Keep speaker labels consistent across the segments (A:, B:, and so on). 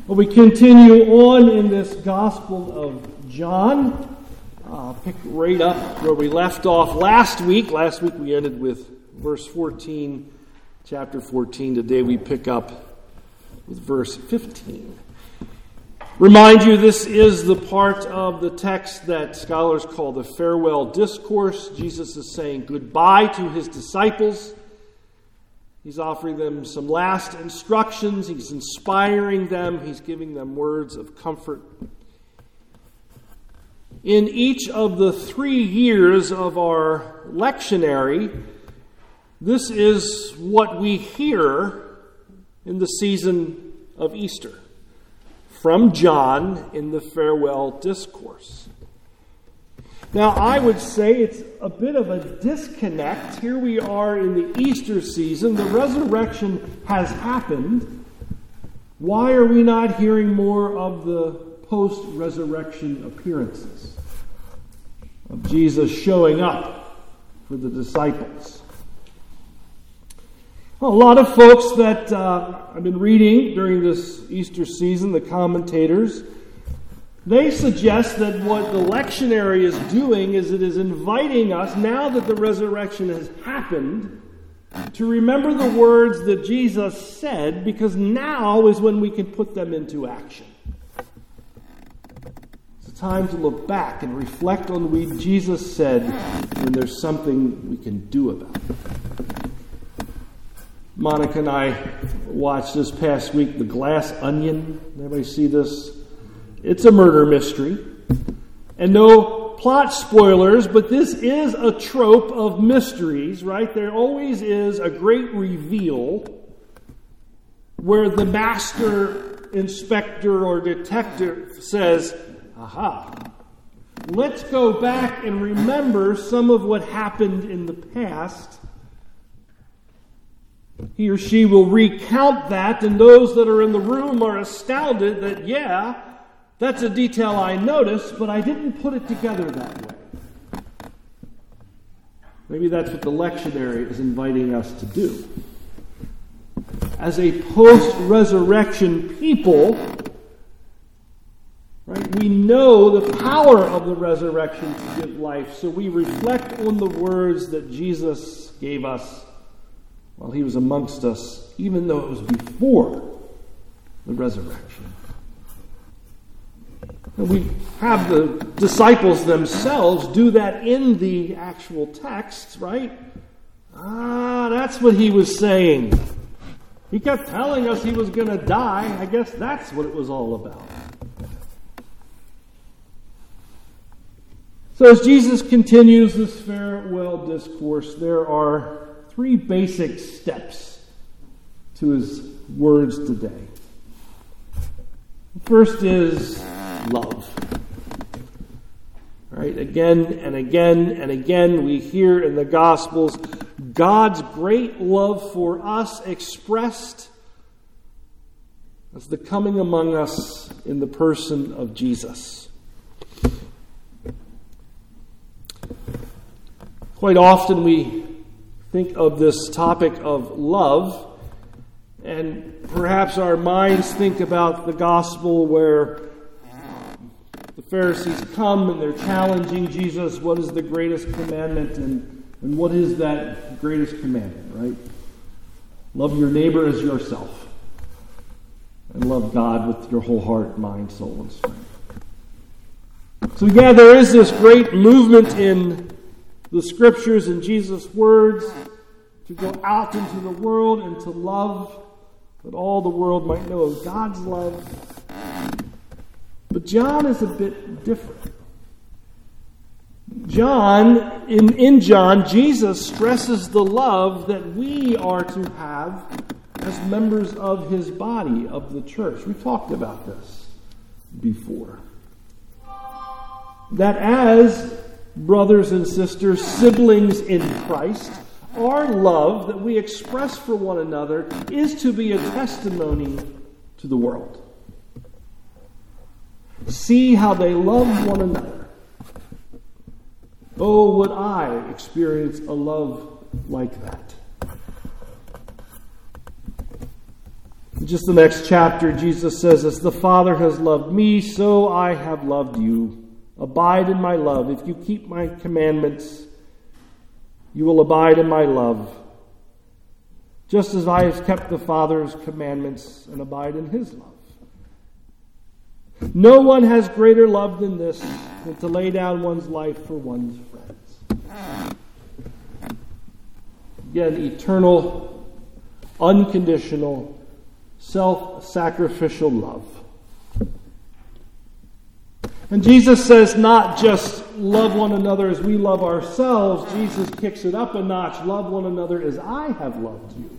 A: Well, we continue on in this Gospel of John. Pick right up where we left off last week. Last week we ended with verse 14, chapter 14. Today we pick up with verse 15. Remind you, this is the part of the text that scholars call the farewell discourse. Jesus is saying goodbye to his disciples. He's offering them some last instructions. He's inspiring them. He's giving them words of comfort. In each of the 3 years of our lectionary, this is what we hear in the season of Easter from John in the farewell discourse. Now, I would say it's a bit of a disconnect. Here we are in the Easter season. The resurrection has happened. Why are we not hearing more of the post-resurrection appearances of Jesus showing up for the disciples? Well, a lot of folks that I've been reading during this Easter season, the commentators, they suggest that what the lectionary is doing is it is inviting us, now that the resurrection has happened, to remember the words that Jesus said, because now is when we can put them into action. It's a time to look back and reflect on what Jesus said when there's something we can do about it. Monica and I watched this past week The Glass Onion. Anybody see this? It's a murder mystery. And no plot spoilers, but this is a trope of mysteries, right? There always is a great reveal where the master inspector or detective says, aha, let's go back and remember some of what happened in the past. He or she will recount that, and those that are in the room are astounded that, yeah, that's a detail I noticed, but I didn't put it together that way. Maybe that's what the lectionary is inviting us to do. As a post-resurrection people, right, we know the power of the resurrection to give life, so we reflect on the words that Jesus gave us while he was amongst us, even though it was before the resurrection. And we have the disciples themselves do that in the actual text, right? That's what he was saying. He kept telling us he was going to die. I guess that's what it was all about. So as Jesus continues this farewell discourse, there are 3 basic steps to his words today. First is love. All right, again and again and again we hear in the Gospels God's great love for us expressed as the coming among us in the person of Jesus. Quite often we think of this topic of love, and perhaps our minds think about the gospel where the Pharisees come and they're challenging Jesus, what is the greatest commandment, and what is that greatest commandment, right? Love your neighbor as yourself, and love God with your whole heart, mind, soul, and strength. So yeah, there is this great movement in the Scriptures and Jesus' words to go out into the world and to love, that all the world might know of God's love. But John is a bit different. In John, Jesus stresses the love that we are to have as members of his body, of the church. We've talked about this before. That as brothers and sisters, siblings in Christ, our love that we express for one another is to be a testimony to the world. See how they love one another. Oh, would I experience a love like that? In just the next chapter, Jesus says, "As the Father has loved me, so I have loved you. Abide in my love. If you keep my commandments, you will abide in my love, just as I have kept the Father's commandments and abide in his love. No one has greater love than this, than to lay down one's life for one's friends." Again, eternal, unconditional, self-sacrificial love. And Jesus says not just love one another as we love ourselves. Jesus kicks it up a notch. Love one another as I have loved you.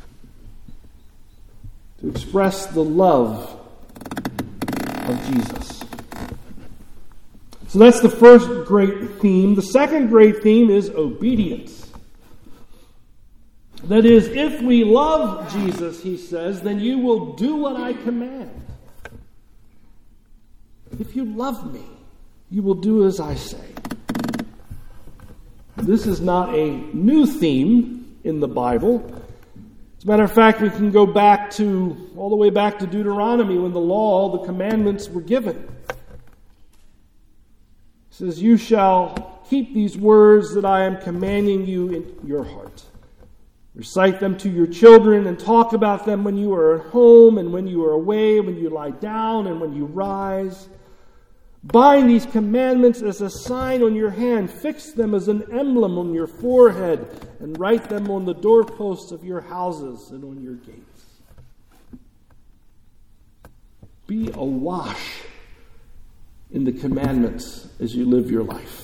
A: To express the love of Jesus. So that's the first great theme. The second great theme is obedience. That is, if we love Jesus, he says, then you will do what I command. If you love me, you will do as I say. This is not a new theme in the Bible. As a matter of fact, we can go back all the way back to Deuteronomy when the law, the commandments were given. It says, "You shall keep these words that I am commanding you in your heart. Recite them to your children and talk about them when you are at home and when you are away, when you lie down and when you rise. Bind these commandments as a sign on your hand. Fix them as an emblem on your forehead and write them on the doorposts of your houses and on your gates." Be awash in the commandments as you live your life.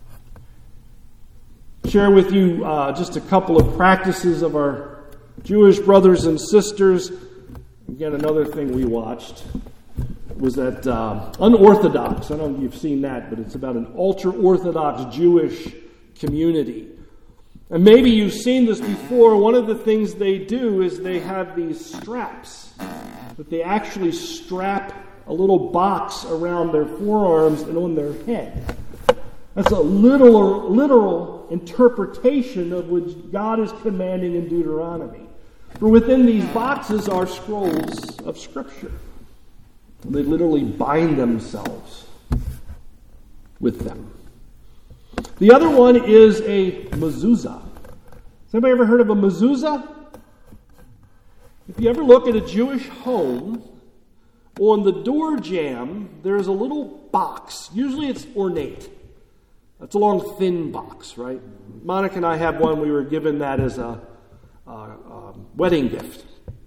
A: Share with you just a couple of practices of our Jewish brothers and sisters. Again, another thing we watched was that Unorthodox. I don't know if you've seen that, but it's about an ultra-Orthodox Jewish community. And maybe you've seen this before. One of the things they do is they have these straps that they actually strap a little box around their forearms and on their head. That's a literal interpretation of what God is commanding in Deuteronomy. For within these boxes are scrolls of Scripture. And they literally bind themselves with them. The other one is a mezuzah. Has anybody ever heard of a mezuzah? If you ever look at a Jewish home, on the door jamb, there's a little box. Usually it's ornate. It's a long, thin box, right? Monica and I have one. We were given that as a wedding gift.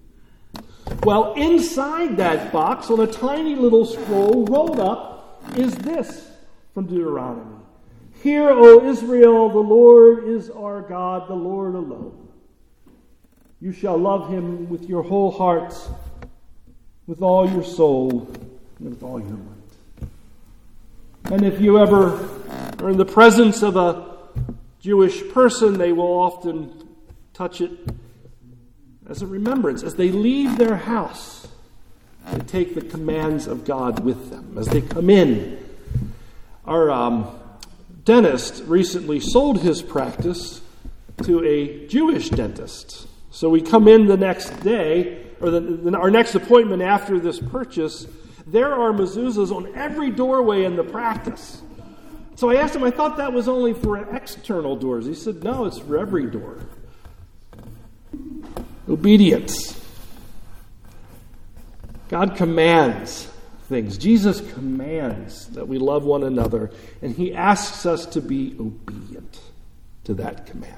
A: Well, inside that box, on a tiny little scroll rolled up, is this from Deuteronomy. "Hear, O Israel, the Lord is our God, the Lord alone. You shall love him with your whole heart, with all your soul, and with all your might." And if you ever are in the presence of a Jewish person, they will often touch it as a remembrance. As they leave their house, they take the commands of God with them. As they come in, our dentist recently sold his practice to a Jewish dentist. So we come in the next day, or our next appointment after this purchase, there are mezuzahs on every doorway in the practice. So I asked him, I thought that was only for external doors. He said, no, it's for every door. Obedience. God commands things. Jesus commands that we love one another, and he asks us to be obedient to that command.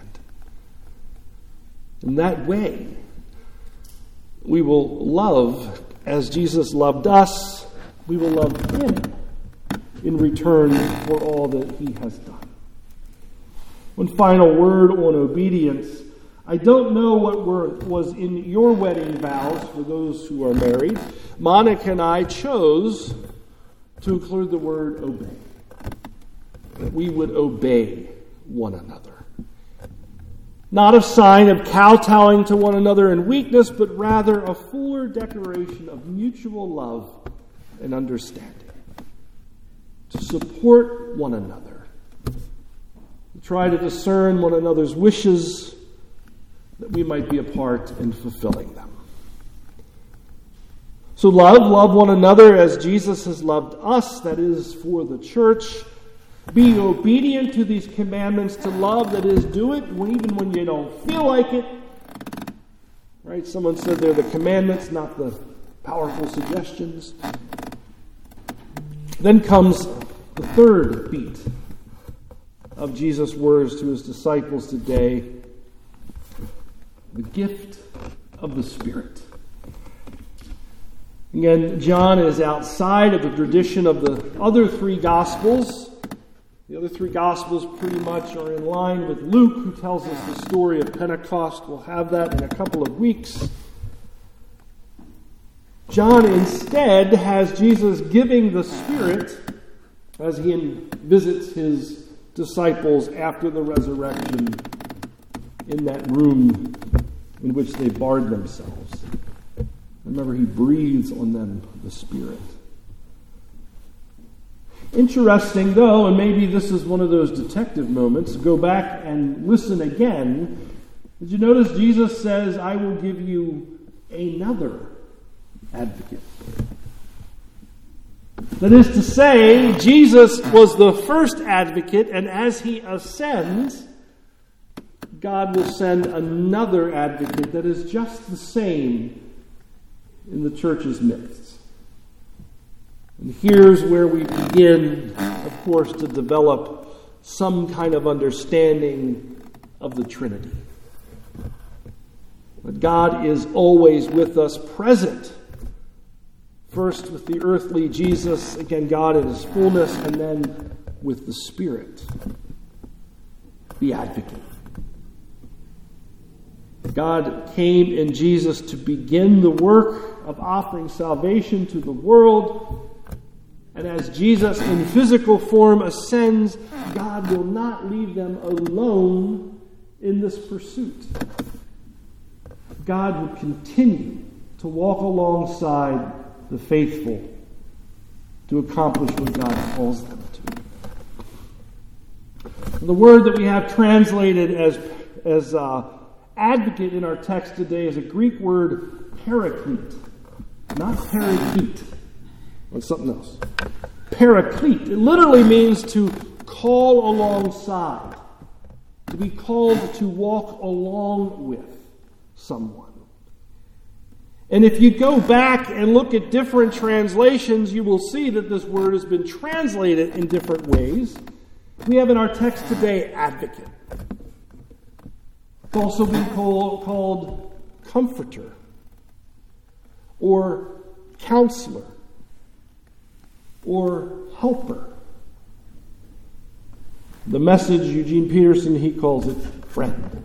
A: In that way, we will love as Jesus loved us. We will love him in return for all that he has done. One final word on obedience. I don't know what was in your wedding vows for those who are married. Monica and I chose to include the word obey. That we would obey one another. Not a sign of kowtowing to one another in weakness, but rather a fuller declaration of mutual love and understanding. To support one another. To try to discern one another's wishes, that we might be a part in fulfilling them. So love one another as Jesus has loved us, that is, for the church. Be obedient to these commandments to love, that is, do it even when you don't feel like it. Right? Someone said they're the commandments, not the powerful suggestions. Then comes the third beat of Jesus' words to his disciples today, the gift of the Spirit. Again, John is outside of the tradition of the other three Gospels. The other three Gospels pretty much are in line with Luke, who tells us the story of Pentecost. We'll have that in a couple of weeks. John instead has Jesus giving the Spirit as he visits his disciples after the resurrection in that room in which they barred themselves. Remember, he breathes on them the Spirit. Interesting, though, and maybe this is one of those detective moments, go back and listen again. Did you notice Jesus says, I will give you another advocate? That is to say, Jesus was the first advocate, and as he ascends, God will send another advocate that is just the same in the church's midst. And here's where we begin, of course, to develop some kind of understanding of the Trinity. But God is always with us, present. First with the earthly Jesus, again, God in his fullness, and then with the Spirit, the advocate. God came in Jesus to begin the work of offering salvation to the world. And as Jesus in physical form ascends, God will not leave them alone in this pursuit. God will continue to walk alongside the faithful to accomplish what God calls them to. The word that we have translated as advocate in our text today is a Greek word, paraclete. Not parakeet. It's something else. Paraclete. It literally means to call alongside. To be called to walk along with someone. And if you go back and look at different translations, you will see that this word has been translated in different ways. We have in our text today, advocate. It's also been called comforter or counselor or helper. The Message, Eugene Peterson, he calls it friend.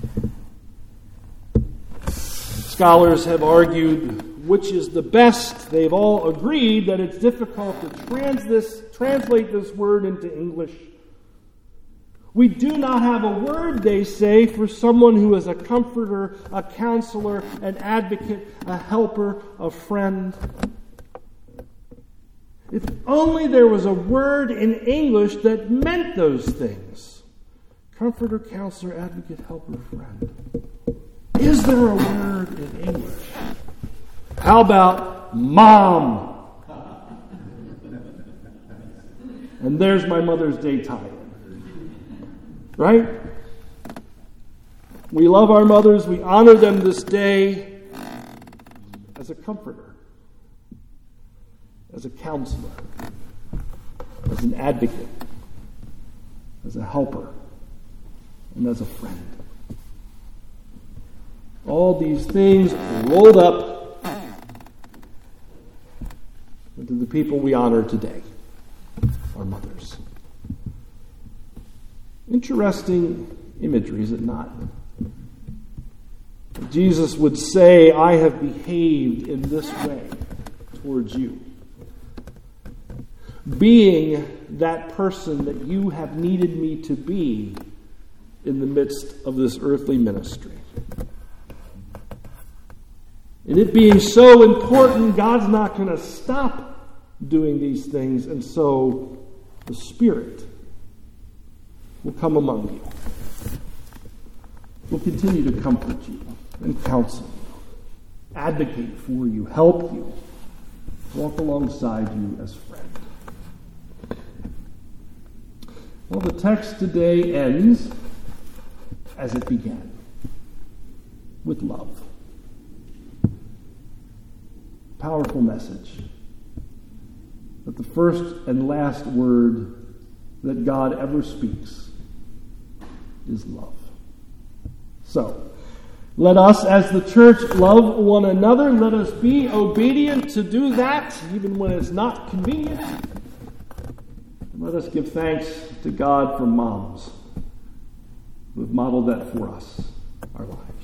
A: Scholars have argued which is the best. They've all agreed that it's difficult to translate this word into English. We do not have a word, they say, for someone who is a comforter, a counselor, an advocate, a helper, a friend. If only there was a word in English that meant those things. Comforter, counselor, advocate, helper, friend. Is there a word in English? How about mom? And there's my Mother's Day tie-in. Right? We love our mothers. We honor them this day as a comforter, as a counselor, as an advocate, as a helper, and as a friend. All these things rolled up into the people we honor today, our mothers. Interesting imagery, is it not? Jesus would say, I have behaved in this way towards you. Being that person that you have needed me to be in the midst of this earthly ministry. And it being so important, God's not going to stop doing these things, and so the Spirit will come among you. Will continue to comfort you and counsel you, advocate for you, help you, walk alongside you as friend. Well, the text today ends as it began, with love. Powerful message that the first and last word that God ever speaks is love. So, let us as the church love one another. Let us be obedient to do that, even when it's not convenient. And let us give thanks to God for moms who have modeled that for us, our lives.